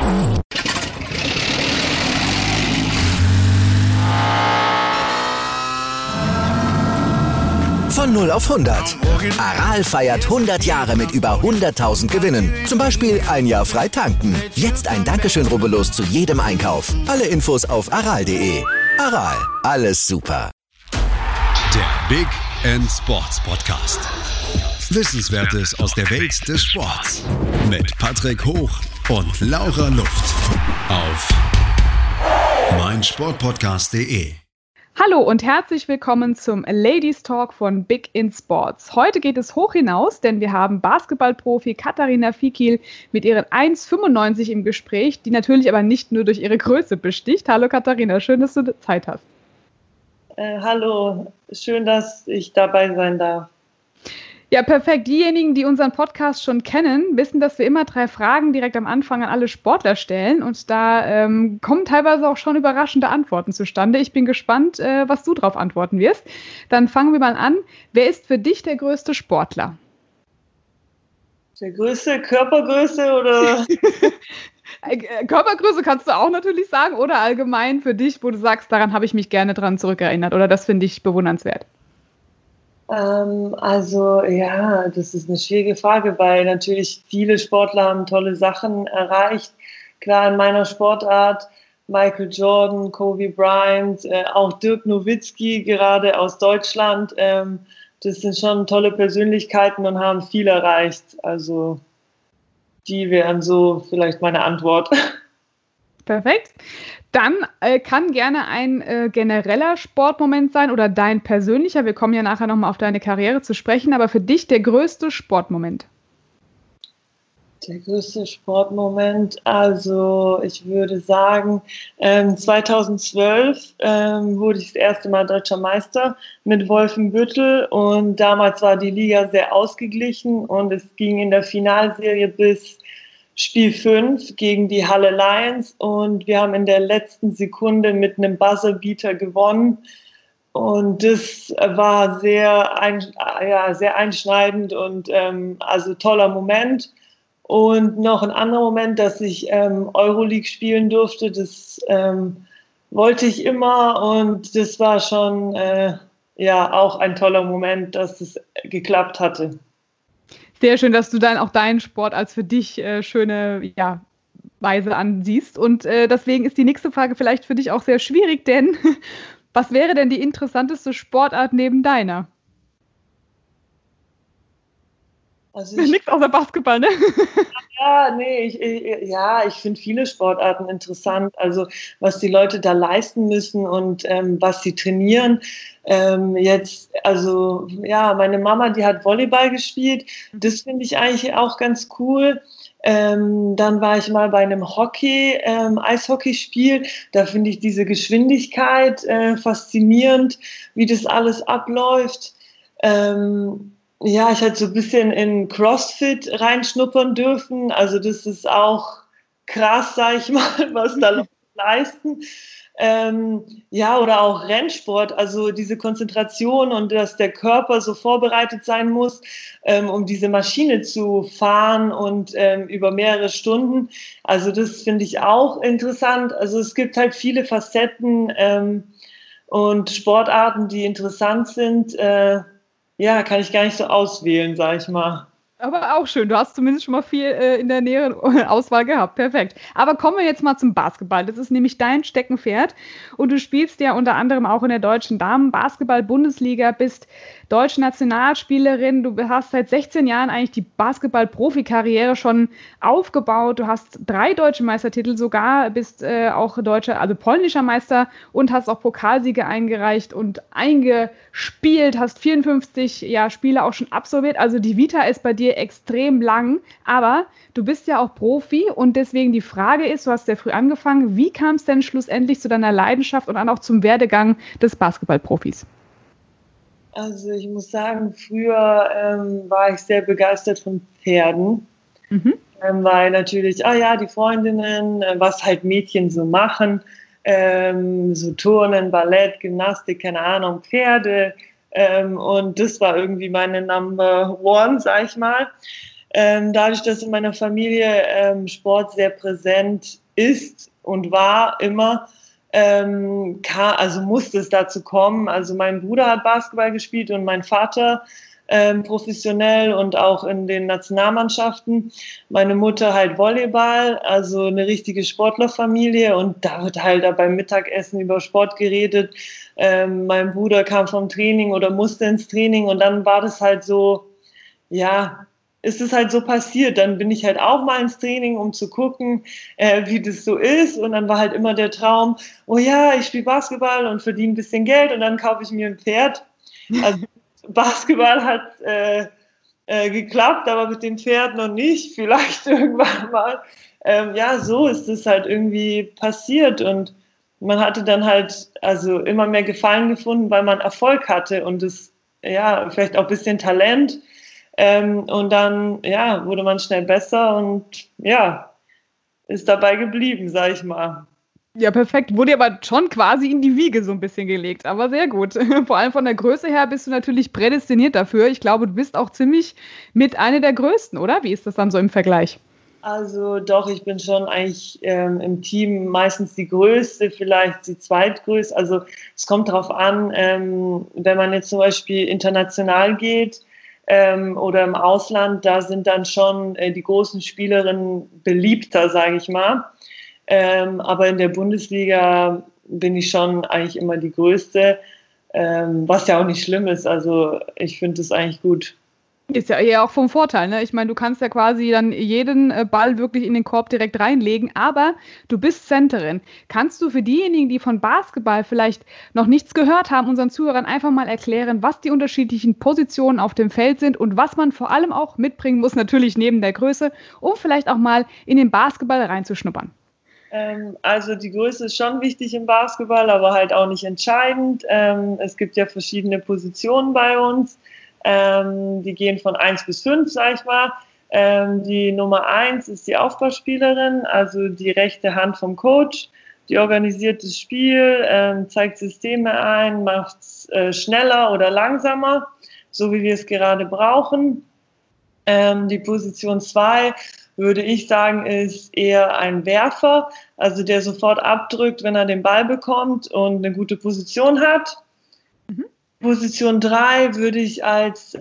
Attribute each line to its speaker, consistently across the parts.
Speaker 1: Von 0 auf 100. Aral feiert 100 Jahre mit über 100.000 Gewinnen. Zum Beispiel ein Jahr frei tanken. Jetzt ein Dankeschön, rubbellos zu jedem Einkauf. Alle Infos auf aral.de. Aral, alles super.
Speaker 2: Der Big End Sports Podcast. Wissenswertes aus der Welt des Sports. Mit Patrick Hoch und Laura Luft. Auf meinsportpodcast.de.
Speaker 3: Hallo und herzlich willkommen zum Ladies Talk von Big in Sports. Heute geht es hoch hinaus, denn wir haben Basketballprofi Katharina Fikil mit ihren 1,95 im Gespräch, die natürlich aber nicht nur durch ihre Größe besticht. Hallo Katharina, schön, dass du Zeit hast.
Speaker 4: Hallo, schön, dass ich dabei sein darf.
Speaker 3: Ja, perfekt. Diejenigen, die unseren Podcast schon kennen, wissen, dass wir immer 3 Fragen direkt am Anfang an alle Sportler stellen. Und da kommen teilweise auch schon überraschende Antworten zustande. Ich bin gespannt, was du darauf antworten wirst. Dann fangen wir mal an. Wer ist für dich der größte Sportler?
Speaker 4: Der größte, Körpergröße oder?
Speaker 3: Körpergröße kannst du auch natürlich sagen oder allgemein für dich, wo du sagst, daran habe ich mich gerne dran zurückerinnert oder das finde ich bewundernswert.
Speaker 4: Also ja, das ist eine schwierige Frage, weil natürlich viele Sportler haben tolle Sachen erreicht. Klar, in meiner Sportart Michael Jordan, Kobe Bryant, auch Dirk Nowitzki gerade aus Deutschland. Das sind schon tolle Persönlichkeiten und haben viel erreicht. Also die wären so vielleicht meine Antwort.
Speaker 3: Perfekt. Dann kann gerne ein genereller Sportmoment sein oder dein persönlicher. Wir kommen ja nachher nochmal auf deine Karriere zu sprechen, aber für dich der größte Sportmoment.
Speaker 4: Der größte Sportmoment, also ich würde sagen, 2012 wurde ich das erste Mal Deutscher Meister mit Wolfenbüttel und damals war die Liga sehr ausgeglichen und es ging in der Finalserie bis Spiel 5 gegen die Halle Lions und wir haben in der letzten Sekunde mit einem Buzzerbeater gewonnen und das war sehr einschneidend und also toller Moment. Und noch ein anderer Moment, dass ich Euroleague spielen durfte, das wollte ich immer und das war schon auch ein toller Moment, dass es geklappt hatte.
Speaker 3: Sehr schön, dass du dann auch deinen Sport als für dich schöne Weise ansiehst. Und deswegen ist die nächste Frage vielleicht für dich auch sehr schwierig, denn was wäre denn die interessanteste Sportart neben deiner?
Speaker 4: Also
Speaker 3: nichts außer Basketball, ne?
Speaker 4: Ich finde viele Sportarten interessant. Also was die Leute da leisten müssen und was sie trainieren. Meine Mama, die hat Volleyball gespielt. Das finde ich eigentlich auch ganz cool. Dann war ich mal bei einem Eishockeyspiel. Da finde ich diese Geschwindigkeit faszinierend, wie das alles abläuft. Ich hatte so ein bisschen in CrossFit reinschnuppern dürfen. Also das ist auch krass, sag ich mal, was da Leute leisten. Oder auch Rennsport, also diese Konzentration und dass der Körper so vorbereitet sein muss, um diese Maschine zu fahren und über mehrere Stunden. Also das finde ich auch interessant. Also es gibt halt viele Facetten und Sportarten, die interessant sind. Kann ich gar nicht so auswählen, sag ich mal.
Speaker 3: Aber auch schön, du hast zumindest schon mal viel in der näheren Auswahl gehabt, perfekt. Aber kommen wir jetzt mal zum Basketball, das ist nämlich dein Steckenpferd und du spielst ja unter anderem auch in der deutschen Damen-Basketball-Bundesliga, bist deutsche Nationalspielerin, du hast seit 16 Jahren eigentlich die Basketball-Profi-Karriere schon aufgebaut, du hast 3 deutsche Meistertitel sogar, bist auch polnischer Meister und hast auch Pokalsiege eingereicht und eingespielt, hast 54 Spiele auch schon absolviert, also die Vita ist bei dir extrem lang, aber du bist ja auch Profi und deswegen die Frage ist, du hast sehr früh angefangen, wie kam es denn schlussendlich zu deiner Leidenschaft und dann auch zum Werdegang des Basketballprofis?
Speaker 4: Also ich muss sagen, früher war ich sehr begeistert von Pferden, weil natürlich, die Freundinnen, was halt Mädchen so machen, so Turnen, Ballett, Gymnastik, keine Ahnung, Pferde und das war irgendwie meine Number One, sag ich mal. Dadurch, dass in meiner Familie Sport sehr präsent ist und war immer, also musste es dazu kommen. Also mein Bruder hat Basketball gespielt und mein Vater professionell und auch in den Nationalmannschaften. Meine Mutter halt Volleyball, also eine richtige Sportlerfamilie, und da wird halt beim Mittagessen über Sport geredet. Mein Bruder kam vom Training oder musste ins Training, und dann war das halt so, ja, ist es halt so passiert. Dann bin ich halt auch mal ins Training, um zu gucken, wie das so ist, und dann war halt immer der Traum, oh ja, ich spiele Basketball und verdiene ein bisschen Geld und dann kaufe ich mir ein Pferd. Also Basketball hat geklappt, aber mit dem Pferd noch nicht, vielleicht irgendwann mal. Ja, so ist es halt irgendwie passiert, und man hatte dann halt also immer mehr Gefallen gefunden, weil man Erfolg hatte und das, ja, vielleicht auch ein bisschen Talent, und dann, ja, wurde man schnell besser und ja, ist dabei geblieben, sag ich mal.
Speaker 3: Ja, perfekt. Wurde aber schon quasi in die Wiege so ein bisschen gelegt, aber sehr gut. Vor allem von der Größe her bist du natürlich prädestiniert dafür. Ich glaube, du bist auch ziemlich mit einer der Größten, oder? Wie ist das dann so im Vergleich?
Speaker 4: Also doch, ich bin schon eigentlich im Team meistens die Größte, vielleicht die Zweitgrößte. Also es kommt darauf an, wenn man jetzt zum Beispiel international geht oder im Ausland, da sind dann schon die großen Spielerinnen beliebter, sage ich mal. Aber in der Bundesliga bin ich schon eigentlich immer die Größte, was ja auch nicht schlimm ist. Also ich finde es eigentlich gut.
Speaker 3: Ist ja eher auch vom Vorteil, ne? Ich meine, du kannst ja quasi dann jeden Ball wirklich in den Korb direkt reinlegen, aber du bist Centerin. Kannst du für diejenigen, die von Basketball vielleicht noch nichts gehört haben, unseren Zuhörern einfach mal erklären, was die unterschiedlichen Positionen auf dem Feld sind und was man vor allem auch mitbringen muss, natürlich neben der Größe, um vielleicht auch mal in den Basketball reinzuschnuppern?
Speaker 4: Also die Größe ist schon wichtig im Basketball, aber halt auch nicht entscheidend. Es gibt ja verschiedene Positionen bei uns. Die gehen von 1 bis 5, sag ich mal. Die Nummer 1 ist die Aufbauspielerin, also die rechte Hand vom Coach. Die organisiert das Spiel, zeigt Systeme ein, macht es schneller oder langsamer, so wie wir es gerade brauchen. Die Position 2, würde ich sagen, ist eher ein Werfer, also der sofort abdrückt, wenn er den Ball bekommt und eine gute Position hat. Mhm. Position 3 würde ich als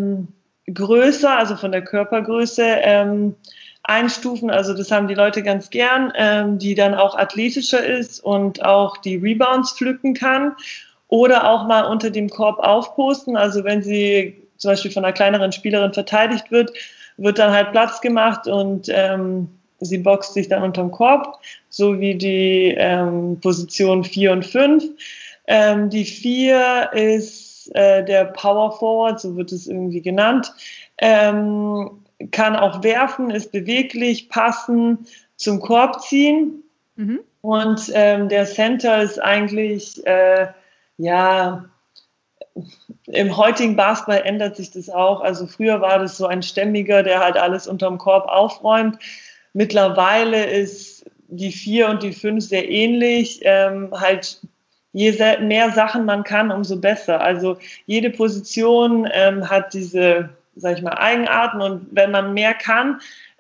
Speaker 4: größer, also von der Körpergröße, einstufen. Also das haben die Leute ganz gern, die dann auch athletischer ist und auch die Rebounds pflücken kann oder auch mal unter dem Korb aufposten. Also wenn sie zum Beispiel von einer kleineren Spielerin verteidigt wird dann halt Platz gemacht und sie boxt sich dann unterm Korb, so wie die Position 4 und 5. Die 4 ist der Power Forward, so wird es irgendwie genannt, kann auch werfen, ist beweglich, passen, zum Korb ziehen. Mhm. Und der Center ist eigentlich, ja, im heutigen Basketball ändert sich das auch. Also früher war das so ein Stämmiger, der halt alles unterm Korb aufräumt. Mittlerweile ist die 4 und die 5 sehr ähnlich. Halt je mehr Sachen man kann, umso besser. Also jede Position hat diese, sag ich mal, Eigenarten, und wenn man mehr kann,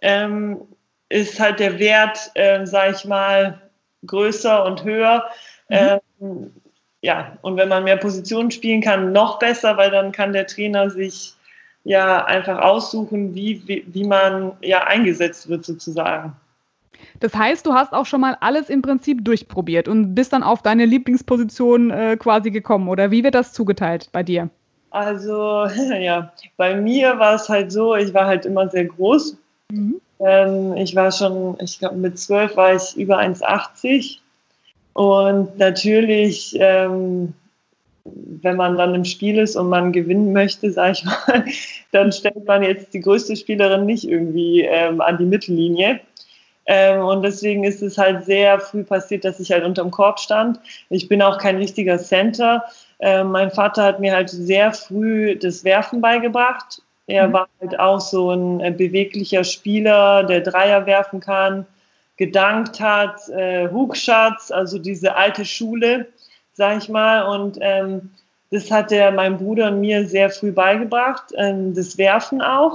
Speaker 4: ist halt der Wert, sag ich mal, größer und höher. Mhm. Ja, und wenn man mehr Positionen spielen kann, noch besser, weil dann kann der Trainer sich ja einfach aussuchen, wie man ja eingesetzt wird sozusagen.
Speaker 3: Das heißt, du hast auch schon mal alles im Prinzip durchprobiert und bist dann auf deine Lieblingsposition quasi gekommen, oder wie wird das zugeteilt bei dir?
Speaker 4: Also ja, bei mir war es halt so, ich war halt immer sehr groß. Mhm. Ich war schon, ich glaube mit 12 war ich über 1,80. Und natürlich, wenn man dann im Spiel ist und man gewinnen möchte, sag ich mal, dann stellt man jetzt die größte Spielerin nicht irgendwie an die Mittellinie. Und deswegen ist es halt sehr früh passiert, dass ich halt unterm Korb stand. Ich bin auch kein richtiger Center. Mein Vater hat mir halt sehr früh das Werfen beigebracht. Er war halt auch so ein beweglicher Spieler, der Dreier werfen kann, gedankt hat, Hookshots, also diese alte Schule, sag ich mal. Und das hat er meinem Bruder und mir sehr früh beigebracht, das Werfen auch.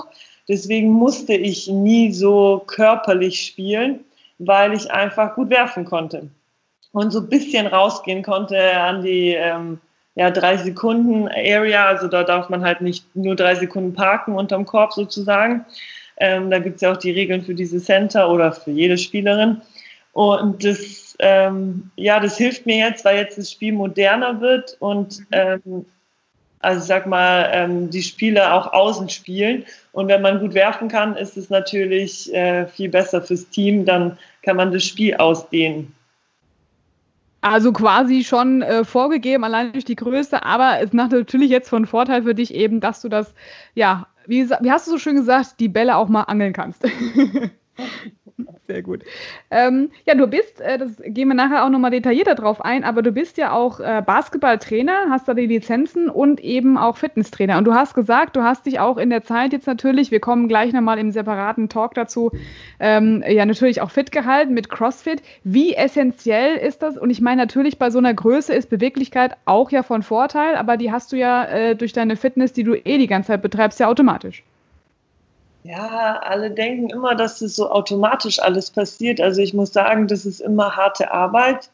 Speaker 4: Deswegen musste ich nie so körperlich spielen, weil ich einfach gut werfen konnte und so ein bisschen rausgehen konnte an die 3-Sekunden-Area. Also da darf man halt nicht nur 3 Sekunden parken unterm Korb sozusagen. Da gibt es ja auch die Regeln für diese Center oder für jede Spielerin. Und das hilft mir jetzt, weil jetzt das Spiel moderner wird und also ich sag mal, die Spieler auch außen spielen. Und wenn man gut werfen kann, ist es natürlich viel besser fürs Team. Dann kann man das Spiel ausdehnen.
Speaker 3: Also quasi schon vorgegeben, allein durch die Größe. Aber es macht natürlich jetzt von Vorteil für dich eben, dass du das, wie hast du so schön gesagt, die Bälle auch mal angeln kannst. Sehr gut. Du bist, das gehen wir nachher auch nochmal detaillierter drauf ein, aber du bist ja auch Basketballtrainer, hast da die Lizenzen und eben auch Fitnesstrainer. Und du hast gesagt, du hast dich auch in der Zeit jetzt natürlich, wir kommen gleich nochmal im separaten Talk dazu, natürlich auch fit gehalten mit CrossFit. Wie essentiell ist das? Und ich meine, natürlich bei so einer Größe ist Beweglichkeit auch ja von Vorteil, aber die hast du ja durch deine Fitness, die du die ganze Zeit betreibst, ja automatisch.
Speaker 4: Ja, alle denken immer, dass das so automatisch alles passiert. Also ich muss sagen, das ist immer harte Arbeit.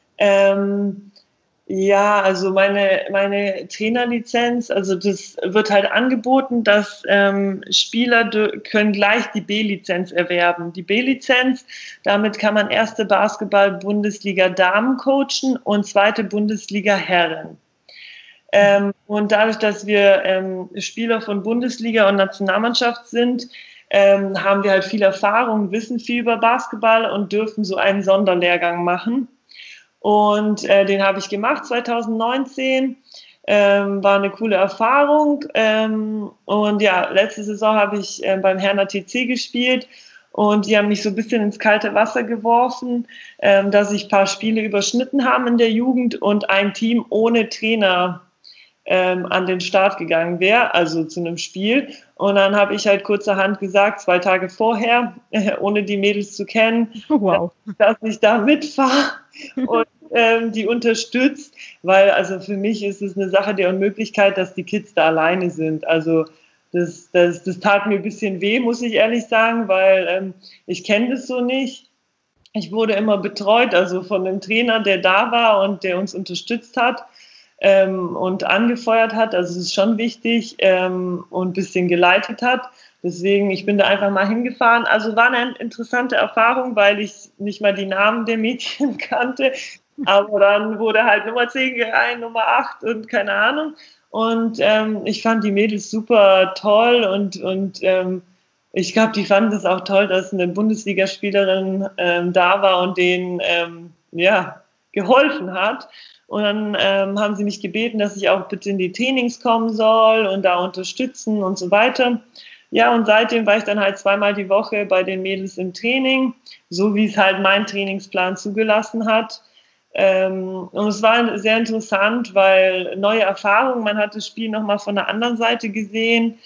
Speaker 4: Also meine Trainerlizenz, also das wird halt angeboten, dass Spieler können gleich die B-Lizenz erwerben. Die B-Lizenz, damit kann man erste Basketball-Bundesliga Damen coachen und zweite Bundesliga Herren. Und dadurch, dass wir Spieler von Bundesliga und Nationalmannschaft sind, haben wir halt viel Erfahrung, wissen viel über Basketball und dürfen so einen Sonderlehrgang machen. Und den habe ich gemacht 2019. War eine coole Erfahrung. Und ja, letzte Saison habe ich beim Herner TC gespielt. Und die haben mich so ein bisschen ins kalte Wasser geworfen, dass ich ein paar Spiele überschnitten haben in der Jugend und ein Team ohne Trainer an den Start gegangen wäre, also zu einem Spiel. Und dann habe ich halt kurzerhand gesagt, 2 Tage vorher, ohne die Mädels zu kennen, dass ich da mitfahre und die unterstützt, weil also für mich ist es eine Sache der Unmöglichkeit, dass die Kids da alleine sind. Also das tat mir ein bisschen weh, muss ich ehrlich sagen, weil ich kenne das so nicht. Ich wurde immer betreut, also von einem Trainer, der da war und der uns unterstützt hat. Und angefeuert hat, also es ist schon wichtig und ein bisschen geleitet hat. Deswegen, ich bin da einfach mal hingefahren. Also war eine interessante Erfahrung, weil ich nicht mal die Namen der Mädchen kannte. Aber dann wurde halt Nummer 10 gereiht, Nummer 8 und keine Ahnung. Und ich fand die Mädels super toll und ich glaube, die fanden es auch toll, dass eine Bundesligaspielerin da war und denen geholfen hat. Und dann haben sie mich gebeten, dass ich auch bitte in die Trainings kommen soll und da unterstützen und so weiter. Ja, und seitdem war ich dann halt 2-mal die Woche bei den Mädels im Training, so wie es halt mein Trainingsplan zugelassen hat. Und es war sehr interessant, weil neue Erfahrungen, man hat das Spiel nochmal von der anderen Seite gesehen.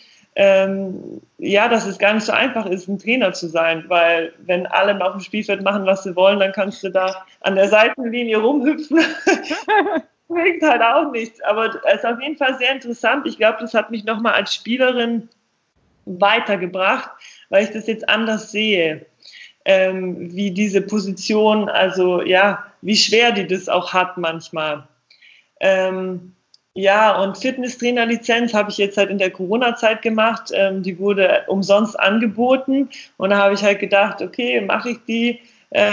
Speaker 4: Dass es gar nicht so einfach ist, ein Trainer zu sein, weil wenn alle auf dem Spielfeld machen, was sie wollen, dann kannst du da an der Seitenlinie rumhüpfen. Bringt halt auch nichts, aber es ist auf jeden Fall sehr interessant. Ich glaube, das hat mich nochmal als Spielerin weitergebracht, weil ich das jetzt anders sehe, wie diese Position, also wie schwer die das auch hat manchmal. Und Fitnesstrainerlizenz habe ich jetzt halt in der Corona-Zeit gemacht. Die wurde umsonst angeboten. Und da habe ich halt gedacht, okay, mache ich die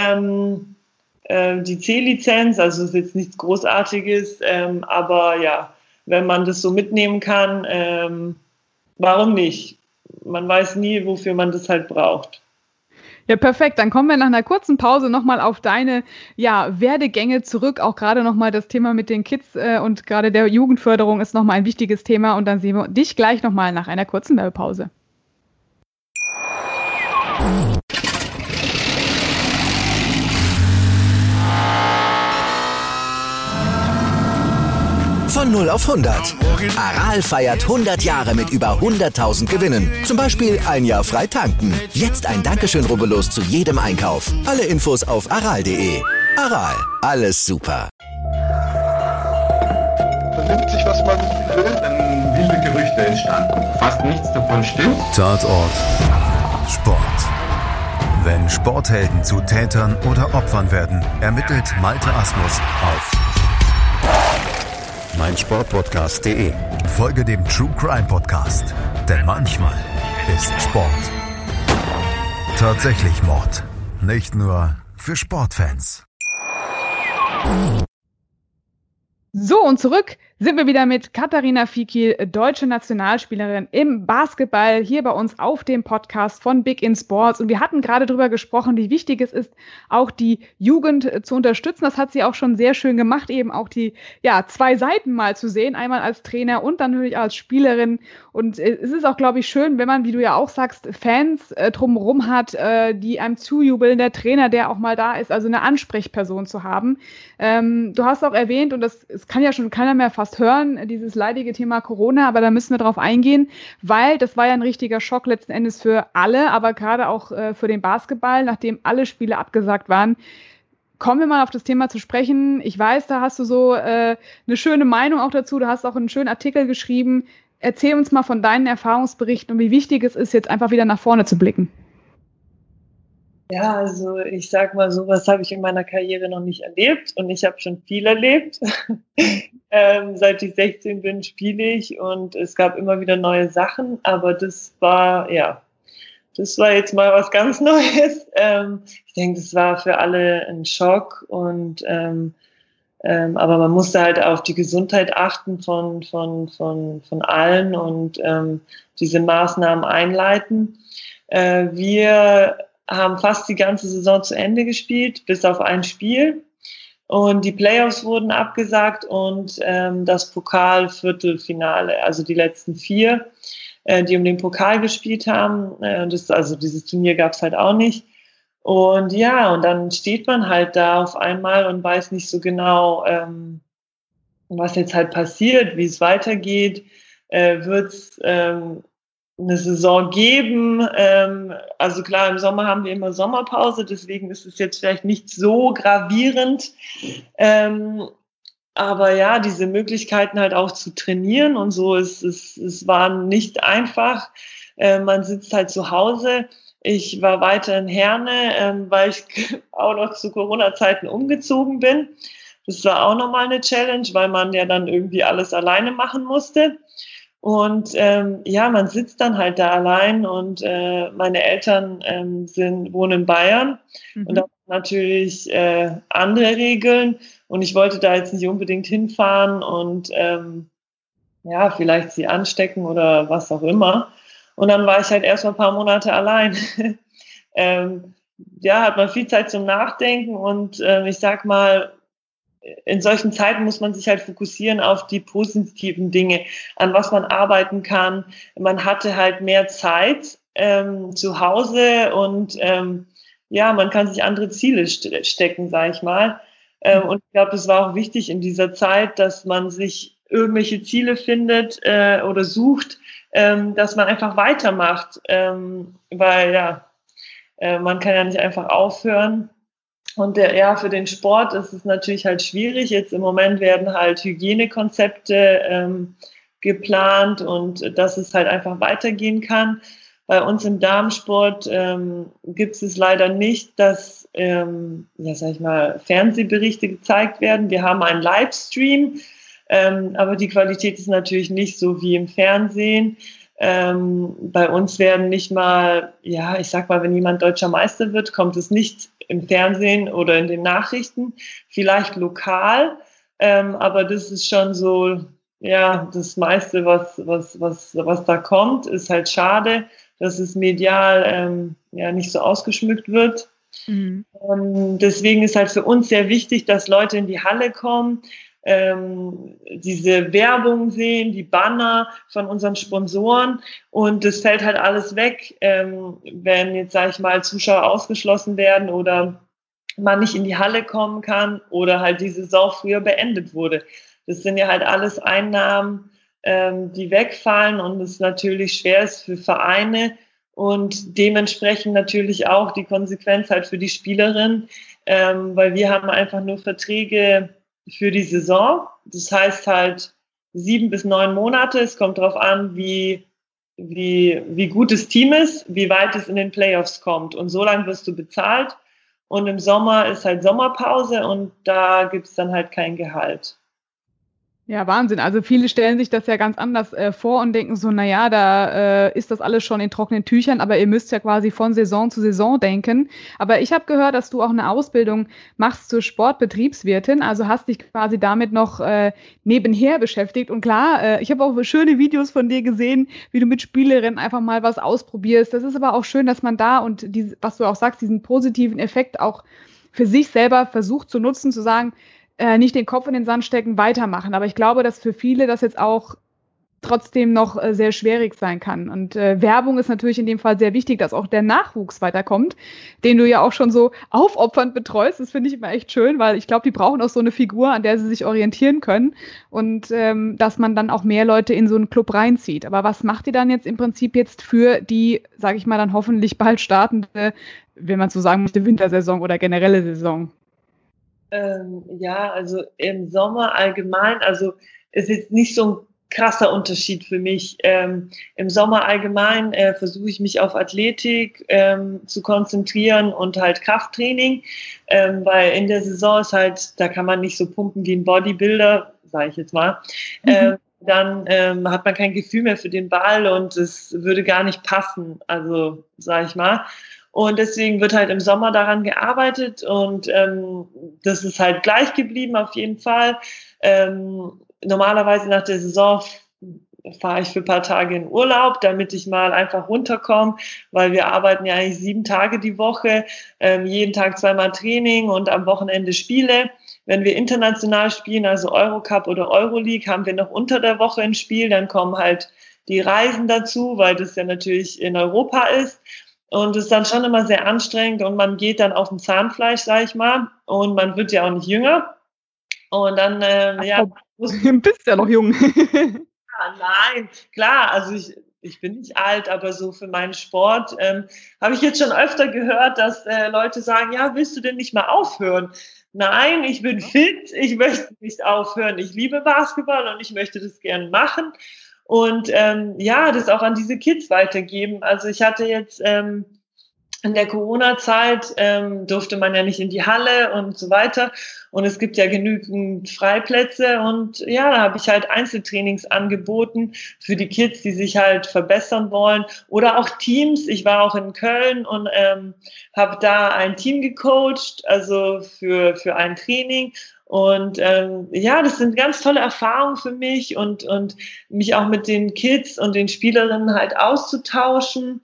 Speaker 4: C-Lizenz. Also ist jetzt nichts Großartiges. Aber ja, wenn man das so mitnehmen kann, warum nicht? Man weiß nie, wofür man das halt braucht.
Speaker 3: Ja, perfekt. Dann kommen wir nach einer kurzen Pause nochmal auf deine Werdegänge zurück. Auch gerade nochmal das Thema mit den Kids und gerade der Jugendförderung ist nochmal ein wichtiges Thema. Und dann sehen wir dich gleich nochmal nach einer kurzen Werbepause.
Speaker 1: Von 0 auf 100. Aral feiert 100 Jahre mit über 100.000 Gewinnen. Zum Beispiel ein Jahr frei tanken. Jetzt ein Dankeschön, rubbellos zu jedem Einkauf. Alle Infos auf aral.de. Aral, alles super.
Speaker 5: Man nimmt sich, was man will, dann will viele Gerüchte entstanden. Fast nichts davon stimmt.
Speaker 2: Tatort Sport. Wenn Sporthelden zu Tätern oder Opfern werden, ermittelt Malte Asmus auf meinsportpodcast.de. Folge dem True Crime Podcast, denn manchmal ist Sport tatsächlich Mord. Nicht nur für Sportfans.
Speaker 3: So, und zurück sind wir wieder mit Katharina Fikil, deutsche Nationalspielerin im Basketball, hier bei uns auf dem Podcast von Big in Sports. Und wir hatten gerade darüber gesprochen, wie wichtig es ist, auch die Jugend zu unterstützen. Das hat sie auch schon sehr schön gemacht, eben auch die zwei Seiten mal zu sehen, einmal als Trainer und dann natürlich als Spielerin. Und es ist auch, glaube ich, schön, wenn man, wie du ja auch sagst, Fans drumherum hat, die einem zujubeln, der Trainer, der auch mal da ist, also eine Ansprechperson zu haben. Du hast auch erwähnt, und das kann ja schon keiner mehr fast hören, dieses leidige Thema Corona, aber da müssen wir drauf eingehen, weil das war ja ein richtiger Schock letzten Endes für alle, aber gerade auch für den Basketball, nachdem alle Spiele abgesagt waren. Kommen wir mal auf das Thema zu sprechen. Ich weiß, da hast du so eine schöne Meinung auch dazu, du hast auch einen schönen Artikel geschrieben. Erzähl uns mal von deinen Erfahrungsberichten und wie wichtig es ist, jetzt einfach wieder nach vorne zu blicken.
Speaker 4: Ja, also ich sag mal, sowas habe ich in meiner Karriere noch nicht erlebt und ich habe schon viel erlebt. Seit ich 16 bin, spiele ich und es gab immer wieder neue Sachen, aber das war jetzt mal was ganz Neues. Ich denke, das war für alle ein Schock und aber man musste halt auf die Gesundheit achten von allen und diese Maßnahmen einleiten. Wir haben fast die ganze Saison zu Ende gespielt, bis auf ein Spiel. Und die Playoffs wurden abgesagt und das Pokal-Viertelfinale, also die letzten 4, die um den Pokal gespielt haben. Dieses Turnier gab es halt auch nicht. Und ja, und dann steht man halt da auf einmal und weiß nicht so genau, was jetzt halt passiert, wie es weitergeht. Wird es eine Saison geben. Also klar, im Sommer haben wir immer Sommerpause, deswegen ist es jetzt vielleicht nicht so gravierend. Aber ja, diese Möglichkeiten halt auch zu trainieren und so, es war nicht einfach. Man sitzt halt zu Hause. Ich war weiter in Herne, weil ich auch noch zu Corona-Zeiten umgezogen bin. Das war auch nochmal eine Challenge, weil man ja dann irgendwie alles alleine machen musste. Und man sitzt dann halt da allein und meine Eltern wohnen in Bayern und da natürlich andere Regeln und ich wollte da jetzt nicht unbedingt hinfahren und vielleicht sie anstecken oder was auch immer. Und dann war ich halt erst mal ein paar Monate allein. Hat man viel Zeit zum Nachdenken und ich sag mal, in solchen Zeiten muss man sich halt fokussieren auf die positiven Dinge, an was man arbeiten kann. Man hatte halt mehr Zeit zu Hause und man kann sich andere Ziele stecken, sag ich mal. Und ich glaube, es war auch wichtig in dieser Zeit, dass man sich irgendwelche Ziele findet oder sucht, dass man einfach weitermacht, weil man kann ja nicht einfach aufhören. Und für den Sport ist es natürlich halt schwierig. Jetzt im Moment werden halt Hygienekonzepte geplant und dass es halt einfach weitergehen kann. Bei uns im Damensport gibt es leider nicht, dass Fernsehberichte gezeigt werden. Wir haben einen Livestream, aber die Qualität ist natürlich nicht so wie im Fernsehen. Bei uns werden nicht mal, wenn jemand deutscher Meister wird, kommt es nicht im Fernsehen oder in den Nachrichten, vielleicht lokal, aber das ist schon so, das meiste, was da kommt, ist halt schade, dass es medial nicht so ausgeschmückt wird. Mhm. Deswegen ist halt für uns sehr wichtig, dass Leute in die Halle kommen, diese Werbung sehen, die Banner von unseren Sponsoren und das fällt halt alles weg, wenn jetzt, sage ich mal, Zuschauer ausgeschlossen werden oder man nicht in die Halle kommen kann oder halt die Saison früher beendet wurde. Das sind ja halt alles Einnahmen, die wegfallen und es natürlich schwer ist für Vereine und dementsprechend natürlich auch die Konsequenz halt für die Spielerin, weil wir haben einfach nur Verträge für die Saison. Das heißt halt, 7 bis 9 Monate. Es kommt darauf an, wie gut das Team ist, wie weit es in den Playoffs kommt. Und so lange wirst du bezahlt. Und im Sommer ist halt Sommerpause und da gibt es dann halt kein Gehalt.
Speaker 3: Ja, Wahnsinn. Also viele stellen sich das ja ganz anders vor und denken so, naja, da ist das alles schon in trockenen Tüchern, aber ihr müsst ja quasi von Saison zu Saison denken. Aber ich habe gehört, dass du auch eine Ausbildung machst zur Sportbetriebswirtin, also hast dich quasi damit noch nebenher beschäftigt. Und klar, ich habe auch schöne Videos von dir gesehen, wie du mit Spielerinnen einfach mal was ausprobierst. Das ist aber auch schön, dass man da und was du auch sagst, diesen positiven Effekt auch für sich selber versucht zu nutzen, zu sagen, nicht den Kopf in den Sand stecken, weitermachen. Aber ich glaube, dass für viele das jetzt auch trotzdem noch sehr schwierig sein kann. Und Werbung ist natürlich in dem Fall sehr wichtig, dass auch der Nachwuchs weiterkommt, den du ja auch schon so aufopfernd betreust. Das finde ich immer echt schön, weil ich glaube, die brauchen auch so eine Figur, an der sie sich orientieren können und dass man dann auch mehr Leute in so einen Club reinzieht. Aber was macht ihr dann jetzt im Prinzip jetzt für die, sage ich mal, dann hoffentlich bald startende, wenn man so sagen möchte, Wintersaison oder generelle Saison?
Speaker 4: Ja, also im Sommer allgemein, also ist jetzt nicht so ein krasser Unterschied für mich. Im Sommer allgemein versuche ich mich auf Athletik zu konzentrieren und halt Krafttraining, weil in der Saison ist halt, da kann man nicht so pumpen wie ein Bodybuilder, sage ich jetzt mal. Dann hat man kein Gefühl mehr für den Ball und es würde gar nicht passen, also sage ich mal. Und deswegen wird halt im Sommer daran gearbeitet und das ist halt gleich geblieben auf jeden Fall. Normalerweise nach der Saison fahre ich für ein paar Tage in Urlaub, damit ich mal einfach runterkomme, weil wir arbeiten ja eigentlich 7 Tage die Woche, jeden Tag 2-mal Training und am Wochenende Spiele. Wenn wir international spielen, also Eurocup oder Euroleague, haben wir noch unter der Woche ein Spiel, dann kommen halt die Reisen dazu, weil das ja natürlich in Europa ist. Und es ist dann schon immer sehr anstrengend und man geht dann auf dem Zahnfleisch, sag ich mal, und man wird ja auch nicht jünger. Und dann,
Speaker 3: Du bist ja noch jung.
Speaker 4: Ja, nein, klar, also ich bin nicht alt, aber so für meinen Sport habe ich jetzt schon öfter gehört, dass Leute sagen, ja, willst du denn nicht mal aufhören? Nein, ich bin fit, ich möchte nicht aufhören. Ich liebe Basketball und ich möchte das gerne machen. Und das auch an diese Kids weitergeben. Also ich hatte jetzt in der Corona-Zeit durfte man ja nicht in die Halle und so weiter. Und es gibt ja genügend Freiplätze. Und ja, da habe ich halt Einzeltrainings angeboten für die Kids, die sich halt verbessern wollen. Oder auch Teams. Ich war auch in Köln und habe da ein Team gecoacht, also für ein Training. Und das sind ganz tolle Erfahrungen für mich und mich auch mit den Kids und den Spielerinnen halt auszutauschen,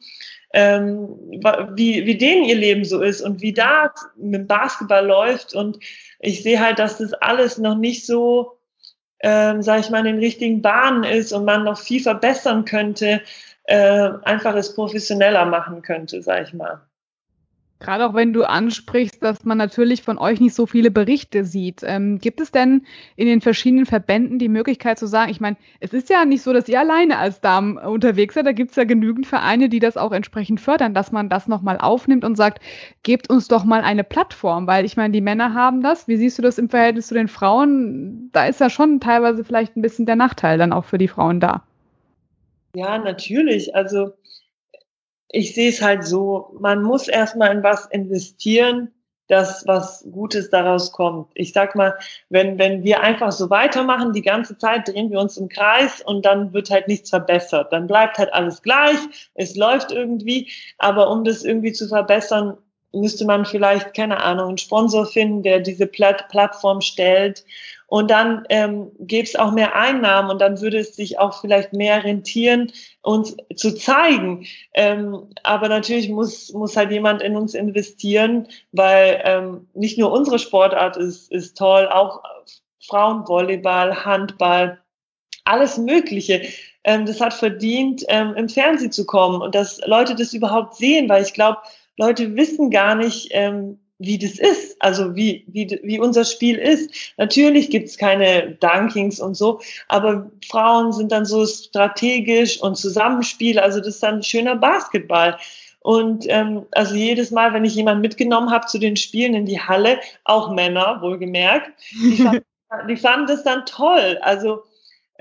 Speaker 4: wie denen ihr Leben so ist und wie da mit dem Basketball läuft. Und ich sehe halt, dass das alles noch nicht so, sage ich mal, in den richtigen Bahnen ist und man noch viel verbessern könnte, einfach es professioneller machen könnte, sage ich mal.
Speaker 3: Gerade auch wenn du ansprichst, dass man natürlich von euch nicht so viele Berichte sieht. Gibt es denn in den verschiedenen Verbänden die Möglichkeit zu sagen, ich meine, es ist ja nicht so, dass ihr alleine als Damen unterwegs seid, da gibt es ja genügend Vereine, die das auch entsprechend fördern, dass man das nochmal aufnimmt und sagt, gebt uns doch mal eine Plattform, weil ich meine, die Männer haben das. Wie siehst du das im Verhältnis zu den Frauen? Da ist ja schon teilweise vielleicht ein bisschen der Nachteil dann auch für die Frauen da.
Speaker 4: Ja, natürlich. Also ich sehe es halt so, man muss erstmal in was investieren, dass was Gutes daraus kommt. Ich sag mal, wenn wir einfach so weitermachen, die ganze Zeit drehen wir uns im Kreis und dann wird halt nichts verbessert. Dann bleibt halt alles gleich, es läuft irgendwie, aber um das irgendwie zu verbessern, müsste man vielleicht, keine Ahnung, einen Sponsor finden, der diese Plattform stellt. Und dann gäbe es auch mehr Einnahmen und dann würde es sich auch vielleicht mehr rentieren, uns zu zeigen. Aber natürlich muss halt jemand in uns investieren, weil nicht nur unsere Sportart ist toll, auch Frauenvolleyball, Handball, alles Mögliche. Das hat verdient, im Fernsehen zu kommen und dass Leute das überhaupt sehen, weil ich glaube, Leute wissen gar nicht, wie das ist, also wie unser Spiel ist. Natürlich gibt's keine Dunkings und so, aber Frauen sind dann so strategisch und Zusammenspiel, also das ist dann schöner Basketball. Und also jedes Mal, wenn ich jemanden mitgenommen habe zu den Spielen in die Halle, auch Männer, wohlgemerkt, die fanden das dann toll. Also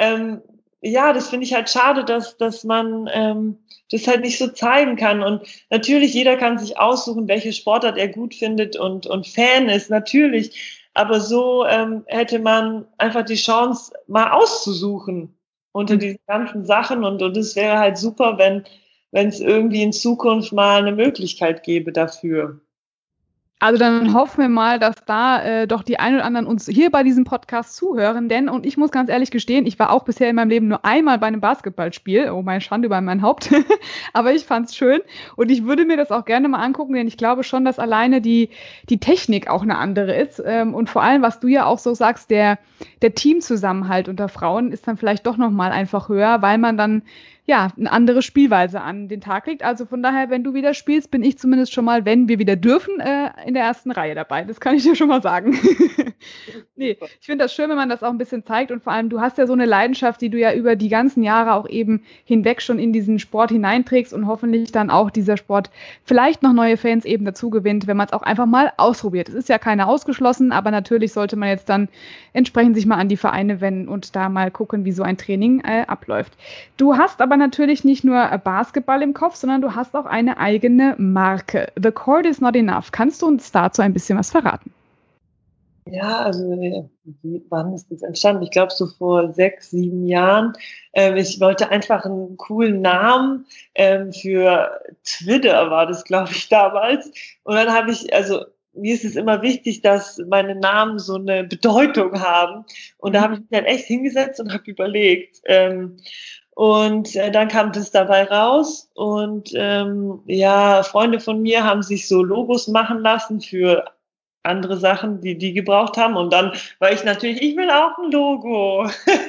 Speaker 4: ja, das finde ich halt schade, dass man das halt nicht so zeigen kann. Und natürlich, jeder kann sich aussuchen, welche Sportart er gut findet und Fan ist, natürlich. Aber so hätte man einfach die Chance, mal auszusuchen unter diesen ganzen Sachen. Und es wäre halt super, wenn es irgendwie in Zukunft mal eine Möglichkeit gäbe dafür.
Speaker 3: Also dann hoffen wir mal, dass da doch die ein oder anderen uns hier bei diesem Podcast zuhören, und ich muss ganz ehrlich gestehen, ich war auch bisher in meinem Leben nur einmal bei einem Basketballspiel, oh meine Schande über mein Haupt, aber ich fand's schön und ich würde mir das auch gerne mal angucken, denn ich glaube schon, dass alleine die Technik auch eine andere ist und vor allem, was du ja auch so sagst, der Teamzusammenhalt unter Frauen ist dann vielleicht doch nochmal einfach höher, weil man dann eine andere Spielweise an den Tag legt. Also von daher, wenn du wieder spielst, bin ich zumindest schon mal, wenn wir wieder dürfen, in der ersten Reihe dabei. Das kann ich dir schon mal sagen. Nee, ich finde das schön, wenn man das auch ein bisschen zeigt und vor allem, du hast ja so eine Leidenschaft, die du ja über die ganzen Jahre auch eben hinweg schon in diesen Sport hineinträgst und hoffentlich dann auch dieser Sport vielleicht noch neue Fans eben dazu gewinnt, wenn man es auch einfach mal ausprobiert. Es ist ja keiner ausgeschlossen, aber natürlich sollte man jetzt dann entsprechend sich mal an die Vereine wenden und da mal gucken, wie so ein Training abläuft. Du hast aber natürlich nicht nur Basketball im Kopf, sondern du hast auch eine eigene Marke. The Court is not enough. Kannst du uns dazu ein bisschen was verraten?
Speaker 4: Ja, also wann ist das entstanden? Ich glaube so vor 6, 7 Jahren. Ich wollte einfach einen coolen Namen für Twitter, war das, glaube ich, damals. Und dann habe ich, also mir ist es immer wichtig, dass meine Namen so eine Bedeutung haben. Und da habe ich mich dann echt hingesetzt und habe überlegt. Und dann kam das dabei raus und Freunde von mir haben sich so Logos machen lassen für andere Sachen, die gebraucht haben. Und dann war ich natürlich, ich will auch ein Logo.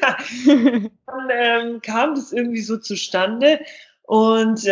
Speaker 4: Dann kam das irgendwie so zustande und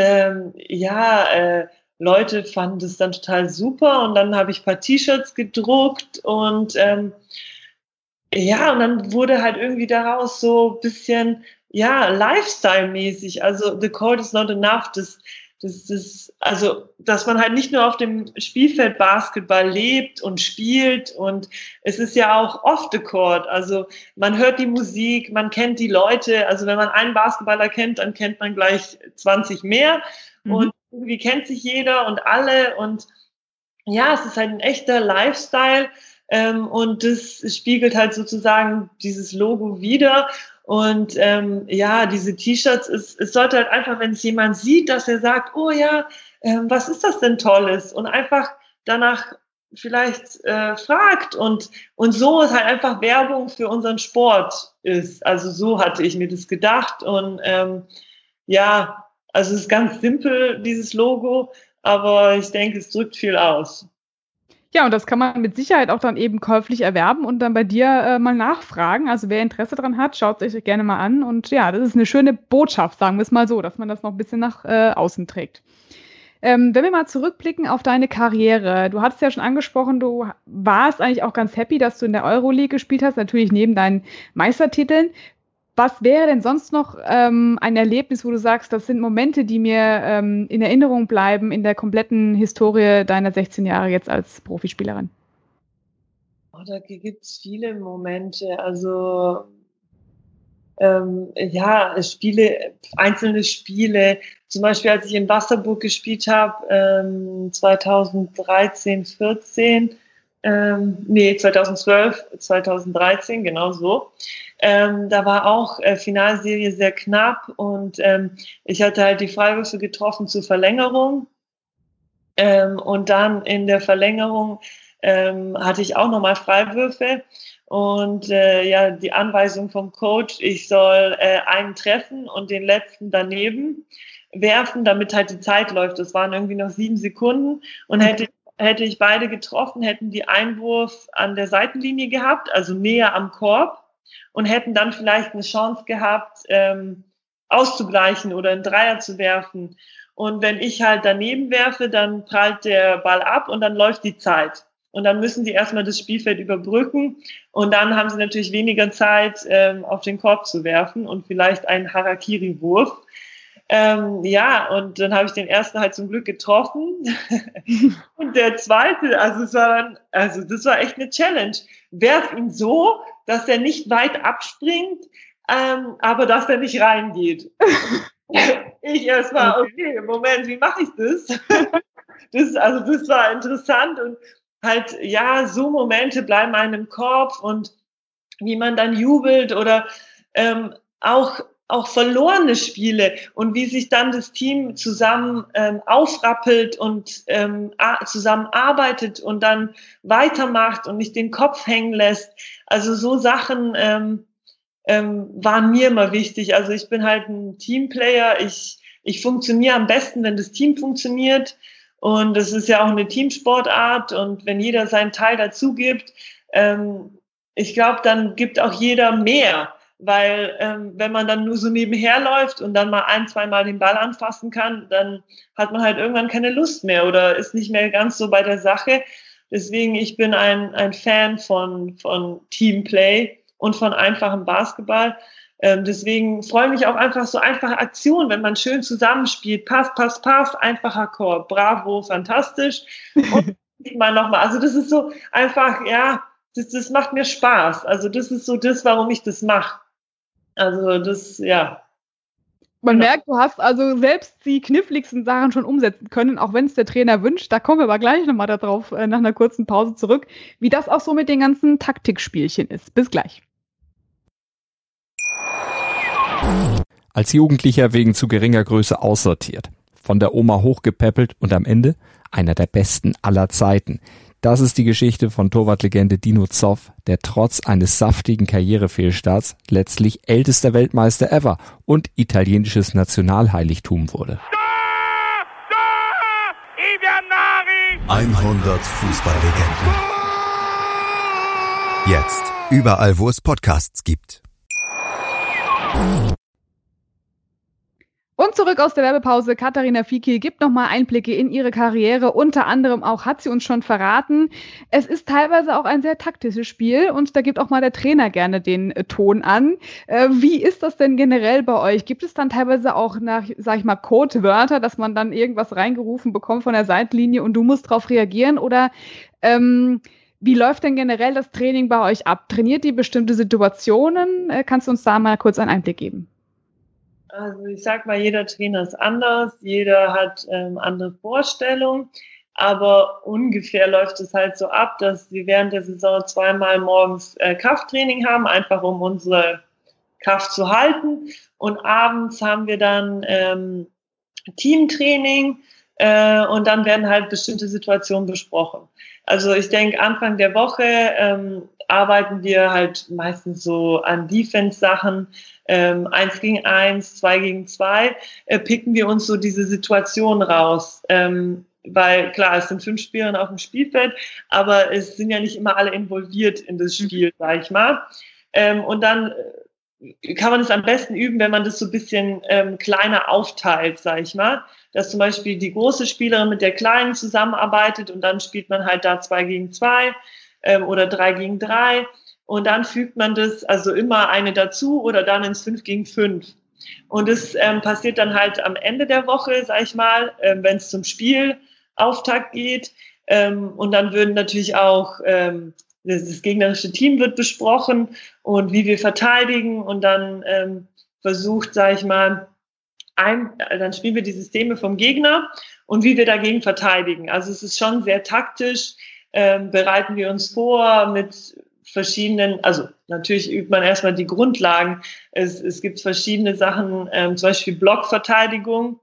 Speaker 4: Leute fanden das dann total super und dann habe ich ein paar T-Shirts gedruckt und und dann wurde halt irgendwie daraus so ein bisschen Lifestyle-mäßig, also the court is not enough, also, dass man halt nicht nur auf dem Spielfeld Basketball lebt und spielt und es ist ja auch off the court, also man hört die Musik, man kennt die Leute, also wenn man einen Basketballer kennt, dann kennt man gleich 20 mehr und irgendwie kennt sich jeder und alle und ja, es ist halt ein echter Lifestyle und das spiegelt halt sozusagen dieses Logo wider. Und diese T-Shirts, es sollte halt einfach, wenn es jemand sieht, dass er sagt, oh ja, was ist das denn Tolles? Und einfach danach vielleicht fragt und so ist halt einfach Werbung für unseren Sport ist. Also so hatte ich mir das gedacht und also es ist ganz simpel, dieses Logo, aber ich denke, es drückt viel aus.
Speaker 3: Ja, und das kann man mit Sicherheit auch dann eben käuflich erwerben und dann bei dir mal nachfragen. Also wer Interesse daran hat, schaut es euch gerne mal an. Und ja, das ist eine schöne Botschaft, sagen wir es mal so, dass man das noch ein bisschen nach außen trägt. Wenn wir mal zurückblicken auf deine Karriere, du hattest ja schon angesprochen, du warst eigentlich auch ganz happy, dass du in der Euroleague gespielt hast, natürlich neben deinen Meistertiteln. Was wäre denn sonst noch ein Erlebnis, wo du sagst, das sind Momente, die mir in Erinnerung bleiben in der kompletten Historie deiner 16 Jahre jetzt als Profispielerin?
Speaker 4: Da gibt es viele Momente. Also einzelne Spiele. Zum Beispiel, als ich in Wasserburg gespielt habe, 2013, 2012, 2013, genau so. Da war auch Finalserie sehr knapp und ich hatte halt die Freiwürfe getroffen zur Verlängerung und dann in der Verlängerung hatte ich auch nochmal Freiwürfe und die Anweisung vom Coach, ich soll einen treffen und den letzten daneben werfen, damit halt die Zeit läuft. Das waren irgendwie noch 7 Sekunden und hätte ich beide getroffen, hätten die Einwurf an der Seitenlinie gehabt, also näher am Korb und hätten dann vielleicht eine Chance gehabt, auszugleichen oder einen Dreier zu werfen. Und wenn ich halt daneben werfe, dann prallt der Ball ab und dann läuft die Zeit. Und dann müssen die erstmal das Spielfeld überbrücken und dann haben sie natürlich weniger Zeit, auf den Korb zu werfen und vielleicht einen Harakiri-Wurf. Und dann habe ich den ersten halt zum Glück getroffen. Und der zweite, das war echt eine Challenge. Werf ihn so, dass er nicht weit abspringt, aber dass er nicht reingeht. Ich erstmal, okay, Moment, wie mache ich das? Das war interessant und halt, ja, so Momente bleiben einem im Kopf und wie man dann jubelt oder auch verlorene Spiele und wie sich dann das Team zusammen aufrappelt und zusammenarbeitet und dann weitermacht und nicht den Kopf hängen lässt. Also so Sachen waren mir immer wichtig. Also ich bin halt ein Teamplayer. Ich funktioniere am besten, wenn das Team funktioniert. Und das ist ja auch eine Teamsportart. Und wenn jeder seinen Teil dazu gibt, ich glaube, dann gibt auch jeder mehr. Weil wenn man dann nur so nebenher läuft und dann mal 1-2 Mal den Ball anfassen kann, dann hat man halt irgendwann keine Lust mehr oder ist nicht mehr ganz so bei der Sache. Deswegen, ich bin ein Fan von Teamplay und von einfachem Basketball. Deswegen freue ich mich auch einfach so einfache Aktionen, wenn man schön zusammenspielt. Pass, einfacher Korb, bravo, fantastisch. Und mal nochmal. Also das ist so einfach, ja, das macht mir Spaß. Also das ist so das, warum ich das mache. Also das, ja.
Speaker 3: Man merkt, du hast also selbst die kniffligsten Sachen schon umsetzen können, auch wenn es der Trainer wünscht. Da kommen wir aber gleich nochmal darauf nach einer kurzen Pause zurück, wie das auch so mit den ganzen Taktikspielchen ist. Bis gleich.
Speaker 6: Als Jugendlicher wegen zu geringer Größe aussortiert, von der Oma hochgepäppelt und am Ende einer der besten aller Zeiten. Das ist die Geschichte von Torwartlegende Dino Zoff, der trotz eines saftigen Karrierefehlstarts letztlich ältester Weltmeister ever und italienisches Nationalheiligtum wurde.
Speaker 2: 100 Fußballlegenden. Jetzt überall, wo es Podcasts gibt.
Speaker 3: Und zurück aus der Werbepause. Katharina Fiecke gibt nochmal Einblicke in ihre Karriere. Unter anderem auch hat sie uns schon verraten. Es ist teilweise auch ein sehr taktisches Spiel und da gibt auch mal der Trainer gerne den Ton an. Wie ist das denn generell bei euch? Gibt es dann teilweise auch sag ich mal, Codewörter, dass man dann irgendwas reingerufen bekommt von der Seitenlinie und du musst drauf reagieren? Oder wie läuft denn generell das Training bei euch ab? Trainiert ihr bestimmte Situationen? Kannst du uns da mal kurz einen Einblick geben?
Speaker 4: Also ich sag mal, jeder Trainer ist anders, jeder hat andere Vorstellungen, aber ungefähr läuft es halt so ab, dass wir während der Saison 2-mal morgens Krafttraining haben, einfach um unsere Kraft zu halten, und abends haben wir dann Teamtraining und dann werden halt bestimmte Situationen besprochen. Also ich denke, Anfang der Woche arbeiten wir halt meistens so an Defense-Sachen, 1 gegen 1, 2 gegen 2, picken wir uns so diese Situation raus. Weil klar, es sind 5 Spieler auf dem Spielfeld, aber es sind ja nicht immer alle involviert in das Spiel, sag ich mal. Und dann kann man es am besten üben, wenn man das so ein bisschen kleiner aufteilt, sag ich mal. Dass zum Beispiel die große Spielerin mit der Kleinen zusammenarbeitet und dann spielt man halt da 2 gegen 2 oder 3 gegen 3 und dann fügt man das also immer eine dazu oder dann ins 5 gegen 5. Und das passiert dann halt am Ende der Woche, sag ich mal, wenn es zum Spielauftakt geht. Und dann würden natürlich auch das gegnerische Team wird besprochen und wie wir verteidigen und dann versucht, sag ich mal, dann spielen wir die Systeme vom Gegner und wie wir dagegen verteidigen. Also es ist schon sehr taktisch, bereiten wir uns vor mit verschiedenen, also natürlich übt man erstmal die Grundlagen. Es gibt verschiedene Sachen, zum Beispiel Blockverteidigung.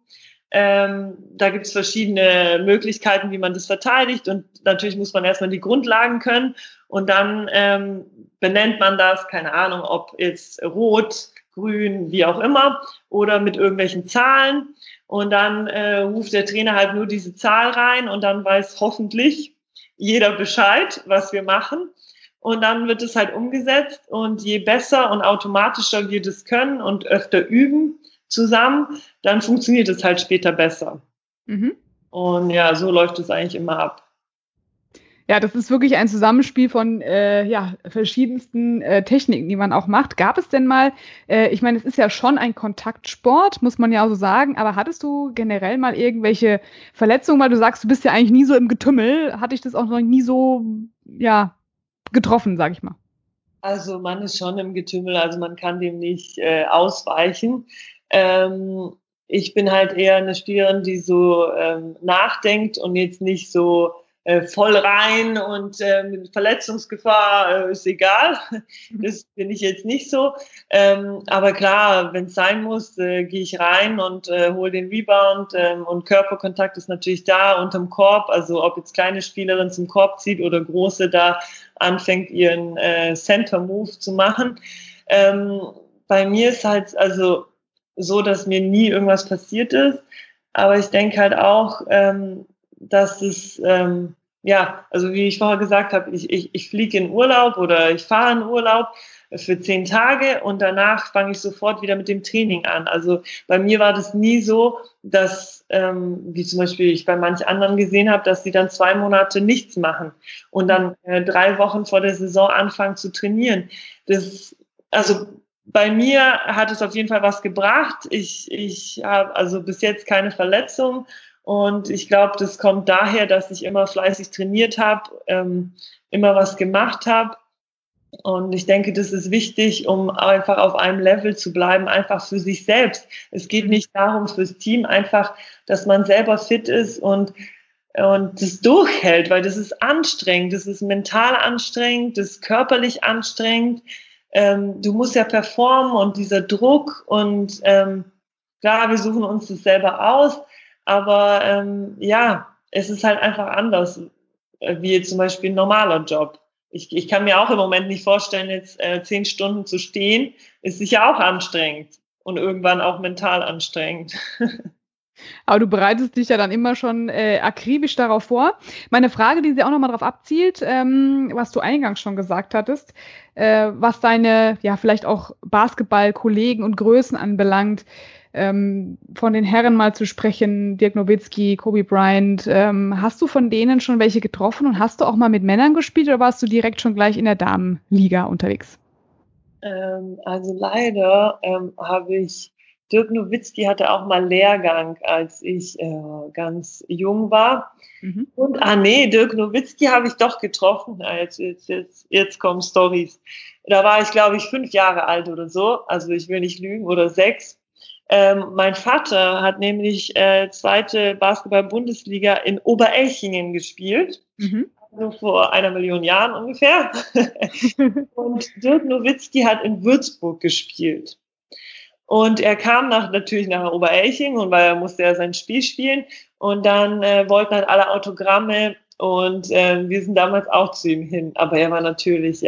Speaker 4: Da gibt es verschiedene Möglichkeiten, wie man das verteidigt und natürlich muss man erstmal die Grundlagen können und dann benennt man das, keine Ahnung, ob jetzt rot, grün, wie auch immer oder mit irgendwelchen Zahlen und dann ruft der Trainer halt nur diese Zahl rein und dann weiß hoffentlich jeder Bescheid, was wir machen und dann wird es halt umgesetzt und je besser und automatischer wir das können und öfter üben zusammen, dann funktioniert es halt später besser. Mhm. Und ja, so läuft es eigentlich immer ab.
Speaker 3: Ja, das ist wirklich ein Zusammenspiel von verschiedensten Techniken, die man auch macht. Gab es denn mal, ich meine, es ist ja schon ein Kontaktsport, muss man ja auch so sagen, aber hattest du generell mal irgendwelche Verletzungen, weil du sagst, du bist ja eigentlich nie so im Getümmel, hatte ich das auch noch nie so, ja, getroffen, sag ich mal?
Speaker 4: Also man ist schon im Getümmel, also man kann dem nicht ausweichen. Ich bin halt eher eine Spielerin, die so nachdenkt und jetzt nicht so voll rein und mit Verletzungsgefahr ist egal. Das bin ich jetzt nicht so. Aber klar, wenn es sein muss, gehe ich rein und hole den Rebound und Körperkontakt ist natürlich da unterm Korb. Also ob jetzt kleine Spielerin zum Korb zieht oder große da anfängt, ihren Center-Move zu machen. Bei mir ist halt also so, dass mir nie irgendwas passiert ist. Aber ich denke halt auch, dass es, also wie ich vorher gesagt habe, ich fliege in Urlaub oder ich fahre in Urlaub für 10 Tage und danach fange ich sofort wieder mit dem Training an. Also bei mir war das nie so, dass, wie zum Beispiel ich bei manch anderen gesehen habe, dass sie dann 2 Monate nichts machen und dann 3 Wochen vor der Saison anfangen zu trainieren. Also bei mir hat es auf jeden Fall was gebracht. Ich habe also bis jetzt keine Verletzung. Und ich glaube, das kommt daher, dass ich immer fleißig trainiert habe, immer was gemacht habe. Und ich denke, das ist wichtig, um einfach auf einem Level zu bleiben, einfach für sich selbst. Es geht nicht darum fürs Team, einfach, dass man selber fit ist und das durchhält, weil das ist anstrengend, das ist mental anstrengend, das ist körperlich anstrengend. Du musst ja performen und dieser Druck und klar, wir suchen uns das selber aus. Aber es ist halt einfach anders, wie jetzt zum Beispiel ein normaler Job. Ich kann mir auch im Moment nicht vorstellen, jetzt 10 Stunden zu stehen, ist sicher auch anstrengend und irgendwann auch mental anstrengend.
Speaker 3: Aber du bereitest dich ja dann immer schon akribisch darauf vor. Meine Frage, die sie auch nochmal darauf abzielt, was du eingangs schon gesagt hattest, was deine, vielleicht auch Basketball-Kollegen und Größen anbelangt, von den Herren mal zu sprechen, Dirk Nowitzki, Kobe Bryant, hast du von denen schon welche getroffen und hast du auch mal mit Männern gespielt oder warst du direkt schon gleich in der Damenliga unterwegs?
Speaker 4: Also leider habe ich, Dirk Nowitzki hatte auch mal Lehrgang, als ich ganz jung war. Mhm. Und Dirk Nowitzki habe ich doch getroffen. Jetzt kommen Storys. Da war ich, glaube ich, 5 Jahre alt oder so. Also ich will nicht lügen, oder 6. Mein Vater hat nämlich 2. Basketball-Bundesliga in Oberelchingen gespielt. Mhm. Also vor 1 Million Jahren ungefähr. Und Dirk Nowitzki hat in Würzburg gespielt. Und er kam natürlich nach Oberelchingen und weil er musste ja sein Spiel spielen. Und dann wollten halt alle Autogramme und wir sind damals auch zu ihm hin. Aber er war natürlich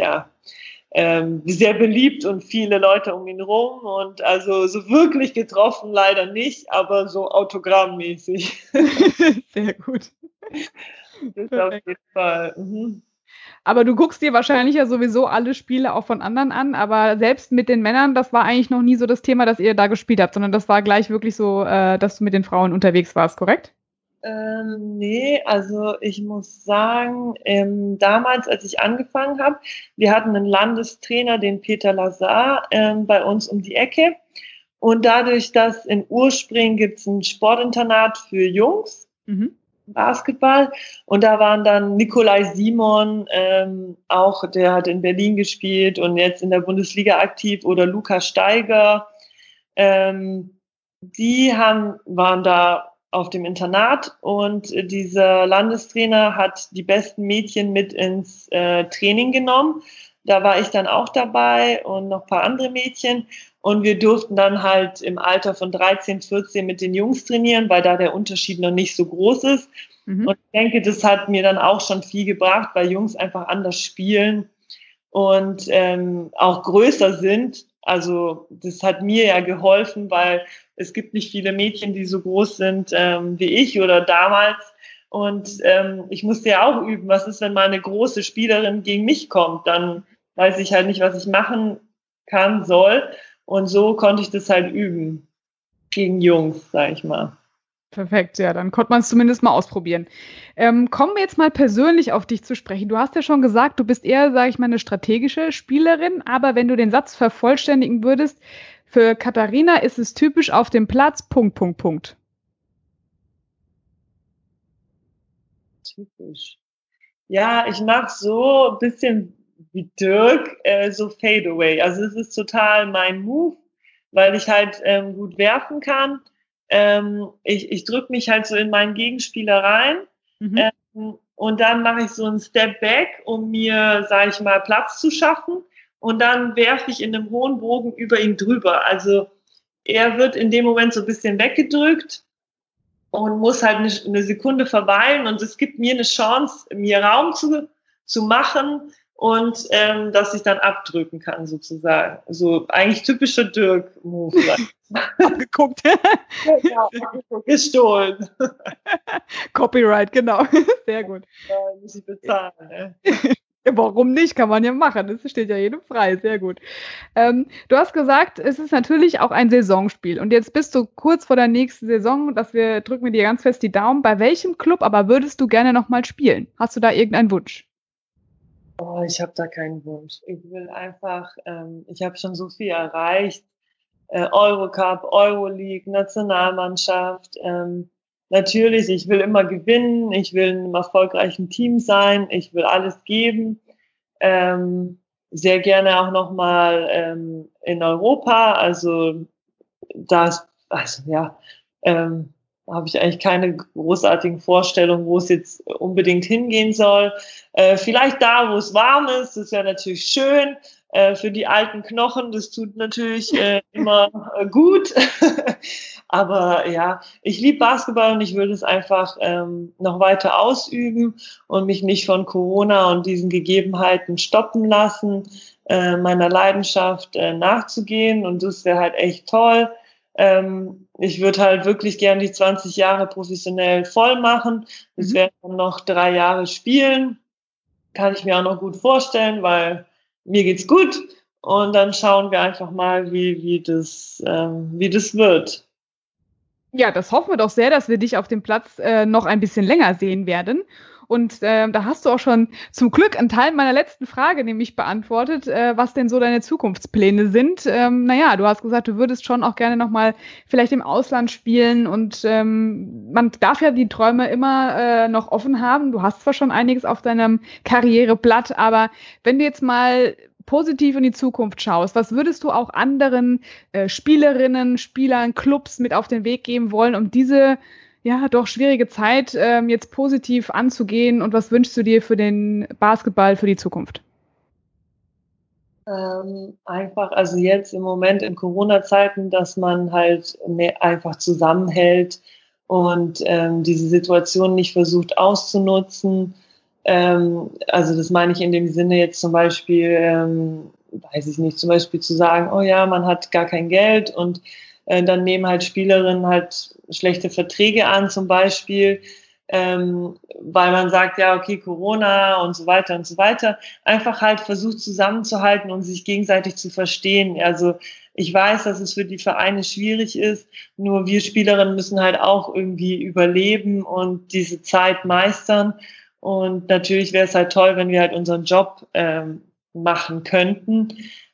Speaker 4: sehr beliebt und viele Leute um ihn rum und also so wirklich getroffen leider nicht, aber so autogrammmäßig.
Speaker 3: Sehr gut.
Speaker 4: Das ist auf jeden Fall. Mhm.
Speaker 3: Aber du guckst dir wahrscheinlich ja sowieso alle Spiele auch von anderen an, aber selbst mit den Männern, das war eigentlich noch nie so das Thema, dass ihr da gespielt habt, sondern das war gleich wirklich so, dass du mit den Frauen unterwegs warst, korrekt?
Speaker 4: Nee, also ich muss sagen, damals, als ich angefangen habe, wir hatten einen Landestrainer, den Peter Lazar, bei uns um die Ecke. Und dadurch, dass in Urspring gibt es ein Sportinternat für Jungs, Basketball. Und da waren dann Nikolai Simon, auch der hat in Berlin gespielt und jetzt in der Bundesliga aktiv, oder Lukas Steiger. Die waren da auf dem Internat und dieser Landestrainer hat die besten Mädchen mit ins Training genommen. Da war ich dann auch dabei und noch ein paar andere Mädchen und wir durften dann halt im Alter von 13, 14 mit den Jungs trainieren, weil da der Unterschied noch nicht so groß ist. Mhm. Und ich denke, das hat mir dann auch schon viel gebracht, weil Jungs einfach anders spielen und auch größer sind. Also das hat mir ja geholfen, weil es gibt nicht viele Mädchen, die so groß sind wie ich oder damals. Und ich musste ja auch üben, was ist, wenn mal eine große Spielerin gegen mich kommt? Dann weiß ich halt nicht, was ich machen soll. Und so konnte ich das halt üben gegen Jungs, sag ich mal.
Speaker 3: Perfekt, ja, dann konnte man es zumindest mal ausprobieren. Kommen wir jetzt mal persönlich auf dich zu sprechen. Du hast ja schon gesagt, du bist eher, sage ich mal, eine strategische Spielerin, aber wenn du den Satz vervollständigen würdest, für Katharina ist es typisch auf dem Platz, ..
Speaker 4: Typisch. Ja, ich mache so ein bisschen wie Dirk, so Fadeaway. Also es ist total mein Move, weil ich halt gut werfen kann. Ich drücke mich halt so in meinen Gegenspieler rein. Und dann mache ich so einen Step Back, um mir, sage ich mal, Platz zu schaffen. Und dann werfe ich in einem hohen Bogen über ihn drüber. Also er wird in dem Moment so ein bisschen weggedrückt und muss halt eine Sekunde verweilen. Und es gibt mir eine Chance, mir Raum zu machen und dass ich dann abdrücken kann, sozusagen. So eigentlich typischer Dirk-Move.
Speaker 3: Abgeguckt.
Speaker 4: Ja, gestohlen.
Speaker 3: Copyright, genau. Sehr gut.
Speaker 4: Ja, muss ich bezahlen. Ne?
Speaker 3: Ja, warum nicht? Kann man ja machen. Das steht ja jedem frei. Sehr gut. Du hast gesagt, es ist natürlich auch ein Saisonspiel. Und jetzt bist du kurz vor der nächsten Saison. Drücken wir dir ganz fest die Daumen. Bei welchem Club aber würdest du gerne nochmal spielen? Hast du da irgendeinen Wunsch?
Speaker 4: Oh, ich habe da keinen Wunsch. Ich will einfach, ich habe schon so viel erreicht. Eurocup, Euroleague, Nationalmannschaft. Natürlich, ich will immer gewinnen, ich will in einem erfolgreichen Team sein, ich will alles geben. Sehr gerne auch nochmal in Europa. Also habe ich eigentlich keine großartigen Vorstellungen, wo es jetzt unbedingt hingehen soll. Vielleicht da, wo es warm ist, das wäre natürlich schön. Für die alten Knochen, das tut natürlich immer gut. Aber ja, ich liebe Basketball und ich will es einfach noch weiter ausüben und mich nicht von Corona und diesen Gegebenheiten stoppen lassen, meiner Leidenschaft nachzugehen. Und das wäre halt echt toll. Ich würde halt wirklich gerne die 20 Jahre professionell voll machen. Das wären dann noch 3 Jahre spielen. Kann ich mir auch noch gut vorstellen, weil mir geht's gut. Und dann schauen wir einfach mal, wie das wird.
Speaker 3: Ja, das hoffen wir doch sehr, dass wir dich auf dem Platz noch ein bisschen länger sehen werden. Und da hast du auch schon zum Glück einen Teil meiner letzten Frage nämlich beantwortet, was denn so deine Zukunftspläne sind. Du hast gesagt, du würdest schon auch gerne nochmal vielleicht im Ausland spielen und man darf ja die Träume immer noch offen haben. Du hast zwar schon einiges auf deinem Karriereblatt, aber wenn du jetzt mal positiv in die Zukunft schaust, was würdest du auch anderen Spielerinnen, Spielern, Clubs mit auf den Weg geben wollen, um diese doch schwierige Zeit jetzt positiv anzugehen, und was wünschst du dir für den Basketball für die Zukunft?
Speaker 4: Einfach, also jetzt im Moment in Corona-Zeiten, dass man halt einfach zusammenhält und diese Situation nicht versucht auszunutzen. Also das meine ich in dem Sinne jetzt zum Beispiel, zum Beispiel zu sagen, oh ja, man hat gar kein Geld und dann nehmen halt Spielerinnen halt schlechte Verträge an zum Beispiel, weil man sagt, ja, okay, Corona und so weiter und so weiter. Einfach halt versucht zusammenzuhalten und sich gegenseitig zu verstehen. Also ich weiß, dass es für die Vereine schwierig ist, nur wir Spielerinnen müssen halt auch irgendwie überleben und diese Zeit meistern. Und natürlich wäre es halt toll, wenn wir halt unseren Job machen könnten.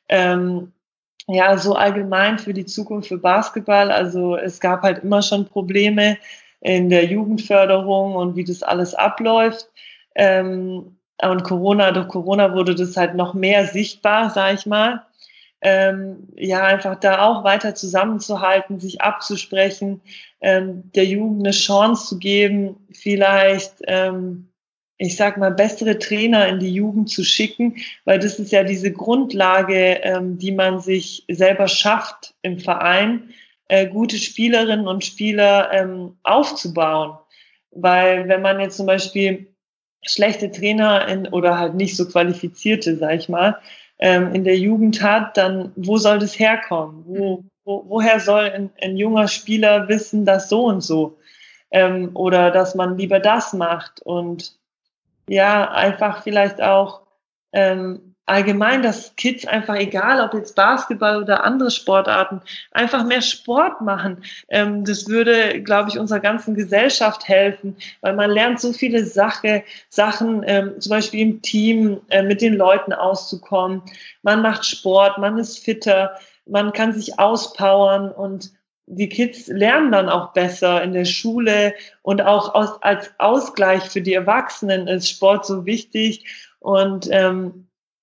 Speaker 4: So allgemein für die Zukunft für Basketball. Also es gab halt immer schon Probleme in der Jugendförderung und wie das alles abläuft. Und durch Corona wurde das halt noch mehr sichtbar, sag ich mal. Einfach da auch weiter zusammenzuhalten, sich abzusprechen, der Jugend eine Chance zu geben, vielleicht bessere Trainer in die Jugend zu schicken, weil das ist ja diese Grundlage, die man sich selber schafft im Verein, gute Spielerinnen und Spieler aufzubauen. Weil wenn man jetzt zum Beispiel schlechte Trainer oder halt nicht so qualifizierte, sag ich mal, in der Jugend hat, dann wo soll das herkommen? Woher soll ein junger Spieler wissen, dass so und so? Oder dass man lieber das macht? Und einfach vielleicht auch allgemein, dass Kids einfach, egal ob jetzt Basketball oder andere Sportarten, einfach mehr Sport machen. Das würde, glaube ich, unserer ganzen Gesellschaft helfen, weil man lernt so viele Sachen, zum Beispiel im Team mit den Leuten auszukommen. Man macht Sport, man ist fitter, man kann sich auspowern und die Kids lernen dann auch besser in der Schule und auch als Ausgleich für die Erwachsenen ist Sport so wichtig und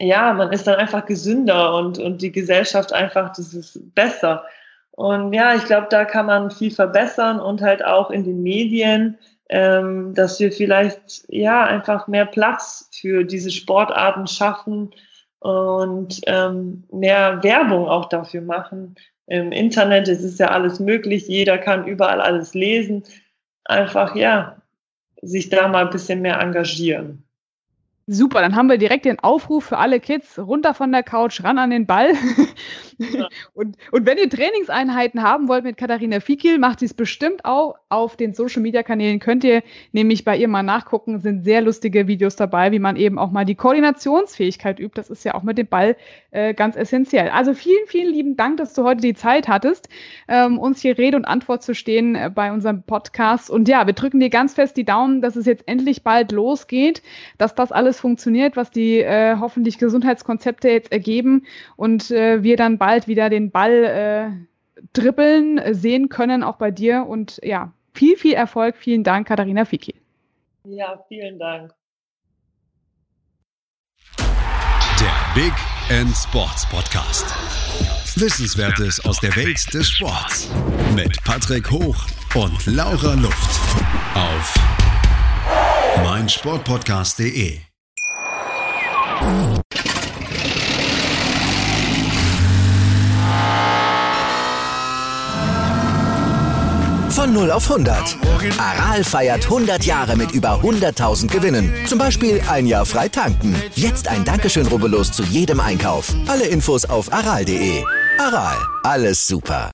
Speaker 4: man ist dann einfach gesünder und die Gesellschaft einfach, das ist besser. Und ja, ich glaube, da kann man viel verbessern und halt auch in den Medien, dass wir vielleicht einfach mehr Platz für diese Sportarten schaffen und mehr Werbung auch dafür machen. Im Internet, es ist ja alles möglich, jeder kann überall alles lesen. Einfach, sich da mal ein bisschen mehr engagieren.
Speaker 3: Super, dann haben wir direkt den Aufruf für alle Kids, runter von der Couch, ran an den Ball. Ja. Und wenn ihr Trainingseinheiten haben wollt mit Katharina Fikil, macht sie es bestimmt auch auf den Social-Media-Kanälen. Könnt ihr nämlich bei ihr mal nachgucken, sind sehr lustige Videos dabei, wie man eben auch mal die Koordinationsfähigkeit übt. Das ist ja auch mit dem Ball ganz essentiell. Also vielen, vielen lieben Dank, dass du heute die Zeit hattest, uns hier Rede und Antwort zu stehen bei unserem Podcast. Und ja, wir drücken dir ganz fest die Daumen, dass es jetzt endlich bald losgeht, dass das alles funktioniert, was die hoffentlich Gesundheitskonzepte jetzt ergeben und wir dann bald wieder den Ball dribbeln sehen können, auch bei dir. Und ja, viel, viel Erfolg. Vielen Dank, Katharina Fikil.
Speaker 4: Ja, vielen Dank.
Speaker 2: Der Big End Sports Podcast. Wissenswertes aus der Welt des Sports. Mit Patrick Hoch und Laura Luft. Auf meinsportpodcast.de.
Speaker 1: Von 0 auf 100. Aral feiert 100 Jahre mit über 100.000 Gewinnen. Zum Beispiel ein Jahr frei tanken. Jetzt ein Dankeschön, rubbellos zu jedem Einkauf. Alle Infos auf aral.de. Aral, alles super.